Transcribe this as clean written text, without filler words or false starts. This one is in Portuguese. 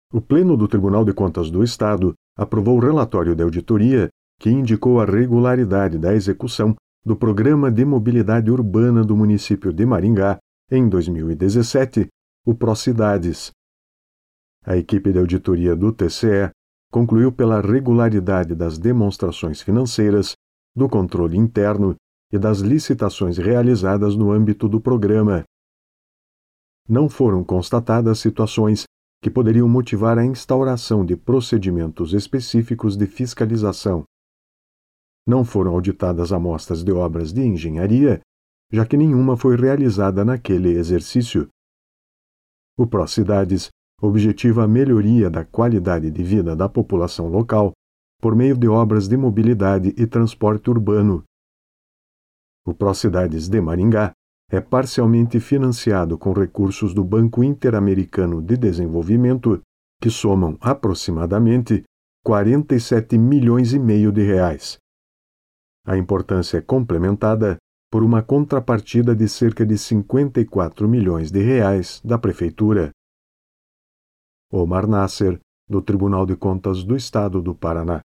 O Pleno do Tribunal de Contas do Estado aprovou o relatório de auditoria que indicou a regularidade da execução do Programa de Mobilidade Urbana do município de Maringá em 2017, o Procidades. A equipe de auditoria do TCE concluiu pela regularidade das demonstrações financeiras, do controle interno e das licitações realizadas no âmbito do programa. Não foram constatadas situações que poderiam motivar a instauração de procedimentos específicos de fiscalização. Não foram auditadas amostras de obras de engenharia, já que nenhuma foi realizada naquele exercício. O Procidades objetiva a melhoria da qualidade de vida da população local por meio de obras de mobilidade e transporte urbano. O Procidades de Maringá é parcialmente financiado com recursos do Banco Interamericano de Desenvolvimento, que somam aproximadamente 47,5 milhões de reais. A importância é complementada por uma contrapartida de cerca de 54 milhões de reais da Prefeitura. Omar Nasser, do Tribunal de Contas do Estado do Paraná.